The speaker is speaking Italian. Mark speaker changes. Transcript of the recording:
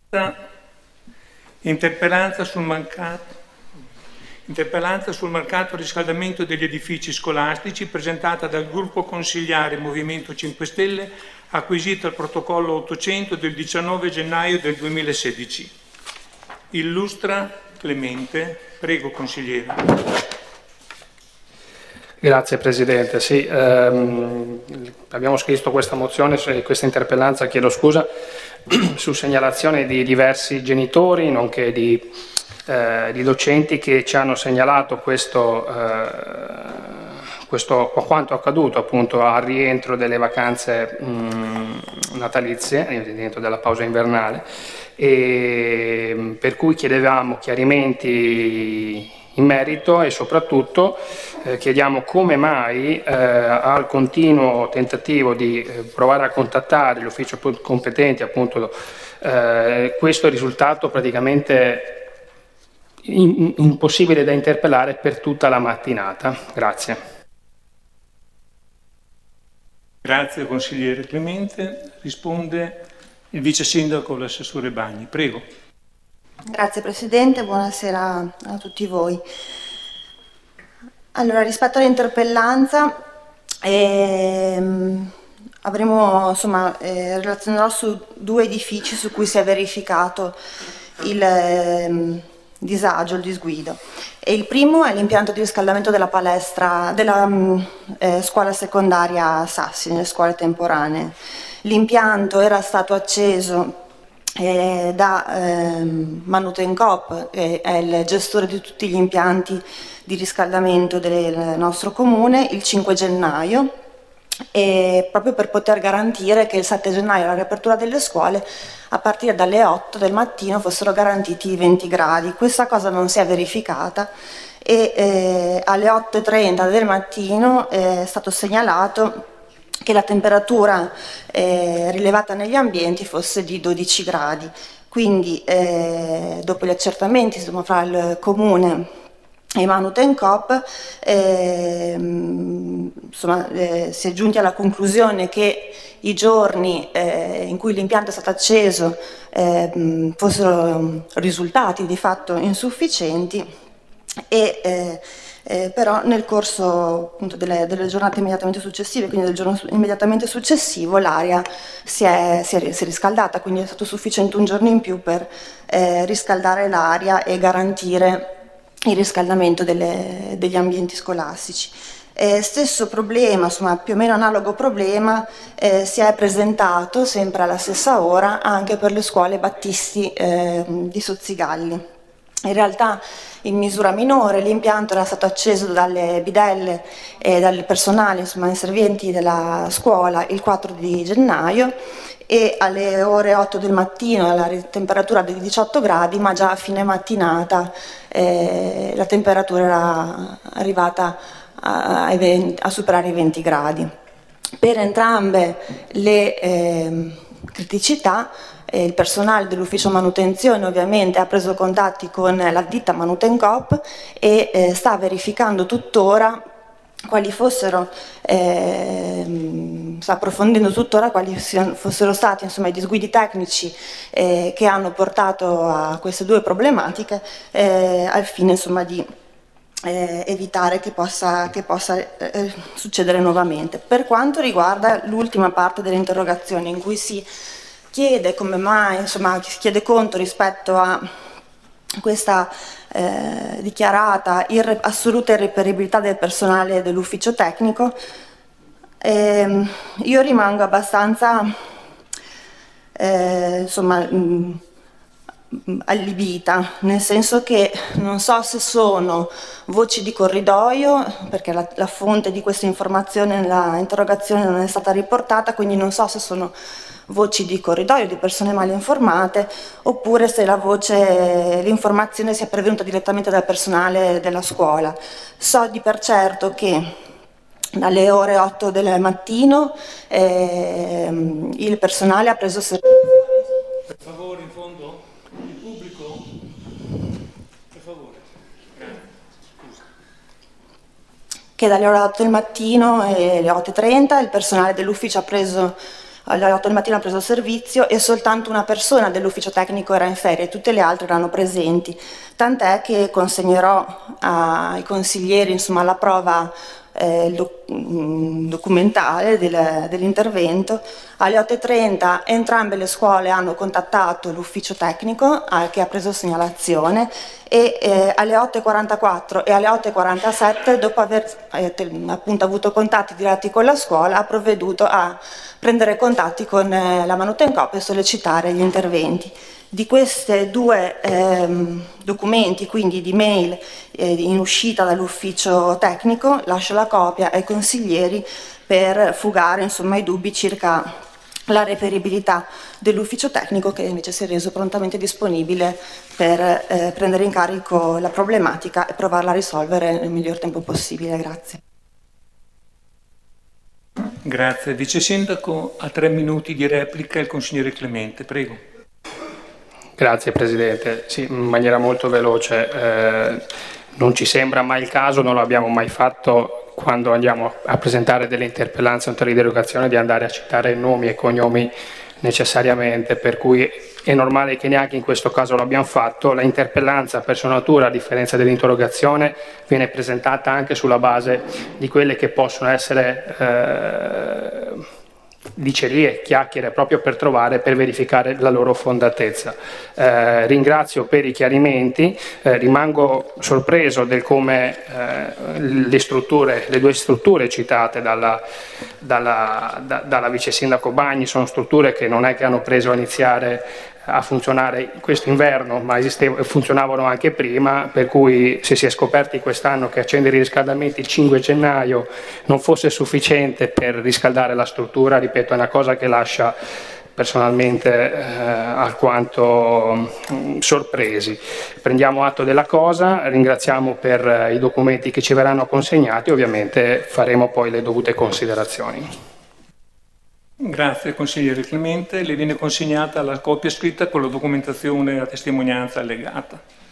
Speaker 1: Interpellanza sul mancato riscaldamento degli edifici scolastici, presentata dal gruppo consigliare Movimento 5 Stelle, acquisita al protocollo 800 del 19 gennaio del 2016. Illustra Clemente. Prego, consigliere.
Speaker 2: Grazie Presidente. Sì, abbiamo scritto questa mozione, questa interpellanza, chiedo scusa, su segnalazione di diversi genitori, nonché di docenti che ci hanno segnalato quanto accaduto appunto al rientro delle vacanze natalizie, rientro della pausa invernale, e per cui chiedevamo chiarimenti in merito e soprattutto chiediamo come mai al continuo tentativo di provare a contattare l'ufficio competente appunto questo è risultato praticamente impossibile da interpellare per tutta la mattinata. Grazie.
Speaker 1: Grazie consigliere Clemente. Risponde il vice sindaco, l'assessore Bagni. Prego.
Speaker 3: Grazie Presidente, buonasera a tutti voi. Allora, rispetto all'interpellanza relazionerò su due edifici su cui si è verificato il disagio, il disguido. E il primo è l'impianto di riscaldamento della palestra della scuola secondaria Sassi, nelle scuole temporanee. L'impianto era stato acceso da Manutencop, che è il gestore di tutti gli impianti di riscaldamento del nostro comune, il 5 gennaio, e proprio per poter garantire che il 7 gennaio, alla riapertura delle scuole, a partire dalle 8 del mattino fossero garantiti i 20 gradi. Questa cosa non si è verificata e alle 8:30 del mattino è stato segnalato che la temperatura rilevata negli ambienti fosse di 12 gradi. Quindi dopo gli accertamenti fra il comune e Manutencop si è giunti alla conclusione che i giorni in cui l'impianto è stato acceso fossero risultati di fatto insufficienti e però nel corso appunto delle giornate immediatamente successive, quindi del giorno immediatamente successivo, l'aria si è riscaldata, quindi è stato sufficiente un giorno in più per riscaldare l'aria e garantire il riscaldamento degli ambienti scolastici. Stesso problema, insomma più o meno analogo problema, si è presentato sempre alla stessa ora anche per le scuole Battisti di Sozzigalli. In realtà in misura minore l'impianto era stato acceso dalle bidelle e dal personale, insomma, inservienti della scuola il 4 di gennaio e alle ore 8 del mattino alla temperatura di 18 gradi, ma già a fine mattinata la temperatura era arrivata a superare i 20 gradi. Per entrambe le criticità il personale dell'ufficio manutenzione ovviamente ha preso contatti con la ditta Manutencop e sta verificando tuttora quali fossero, sta approfondendo tuttora quali fossero stati insomma i disguidi tecnici che hanno portato a queste due problematiche al fine insomma di evitare che possa succedere nuovamente. Per quanto riguarda l'ultima parte dell'interrogazione in cui si chiede come mai, insomma, si chiede conto rispetto a questa dichiarata assoluta irreperibilità del personale dell'ufficio tecnico, io rimango abbastanza allibita, nel senso che non so se sono voci di corridoio, perché la fonte di questa informazione nella interrogazione non è stata riportata, quindi non so se sono voci di corridoio, di persone male informate, oppure se l'informazione sia pervenuta direttamente dal personale della scuola. So di per certo che dalle ore 8 del mattino il personale ha preso servizio.
Speaker 1: Per favore, in fondo, il pubblico, per favore. Scusa.
Speaker 3: Che dalle ore 8 del mattino e alle 8:30 il personale dell'ufficio ha preso alle 8 del mattino ha preso servizio e soltanto una persona dell'ufficio tecnico era in ferie, tutte le altre erano presenti, tant'è che consegnerò ai consiglieri, insomma, la prova documentale dell'intervento. Alle 8:30 entrambe le scuole hanno contattato l'ufficio tecnico che ha preso segnalazione e alle 8:44 e alle 8:47, dopo aver appunto avuto contatti diretti con la scuola, ha provveduto a prendere contatti con la Manutencoop e sollecitare gli interventi. Di questi due documenti, quindi di mail in uscita dall'ufficio tecnico, lascio la copia ai consiglieri per fugare, insomma, i dubbi circa la reperibilità dell'ufficio tecnico, che invece si è reso prontamente disponibile per prendere in carico la problematica e provarla a risolvere nel miglior tempo possibile. Grazie.
Speaker 1: Grazie. Vice Sindaco, a 3 minuti di replica il consigliere Clemente, prego.
Speaker 2: Grazie Presidente, sì, in maniera molto veloce, non ci sembra mai il caso, non lo abbiamo mai fatto quando andiamo a presentare delle interpellanze o di derogazione di andare a citare nomi e cognomi necessariamente, per cui è normale che neanche in questo caso l'abbiamo fatto. La interpellanza per sua natura, a differenza dell'interrogazione, viene presentata anche sulla base di quelle che possono essere dicerie, chiacchiere, proprio per verificare la loro fondatezza. Ringrazio per i chiarimenti, rimango sorpreso del come le due strutture citate dalla vice sindaco Bagni sono strutture che non è che hanno preso a iniziare a funzionare questo inverno, ma funzionavano anche prima, per cui se si è scoperti quest'anno che accendere i riscaldamenti il 5 gennaio non fosse sufficiente per riscaldare la struttura, ripeto, è una cosa che lascia personalmente alquanto sorpresi. Prendiamo atto della cosa, ringraziamo per i documenti che ci verranno consegnati, ovviamente faremo poi le dovute considerazioni.
Speaker 1: Grazie consigliere Clemente, le viene consegnata la copia scritta con la documentazione e la testimonianza allegata.